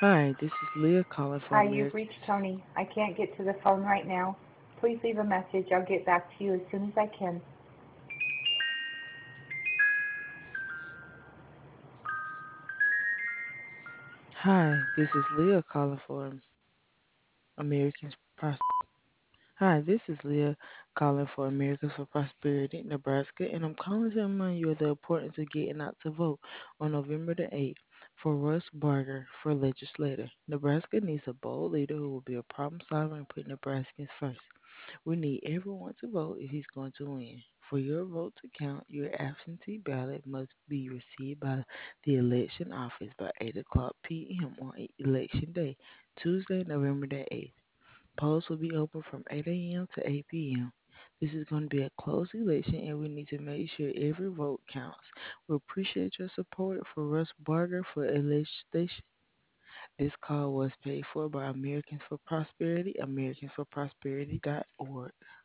Hi, this is Leah calling for Hi, you've American. reached Tony. I can't get to the phone right now. Please leave a message. I'll get back to you as soon as I can. Hi, this is Leah calling for Americans Pros- Hi, this is Leah calling for Americans for Prosperity, Nebraska, and I'm calling to remind you of the importance of getting out to vote on November the 8th for Russ Barger for legislator. Nebraska needs a bold leader who will be a problem solver and put Nebraskans first. We need everyone to vote if he's going to win. For your vote to count, your absentee ballot must be received by the election office by 8 o'clock p.m. on election day, Tuesday, November the 8th. Polls will be open from 8 a.m. to 8 p.m. This is going to be a close election and we need to make sure every vote counts. We appreciate your support for Russ Barger for election. This call was paid for by Americans for Prosperity, americansforprosperity.org.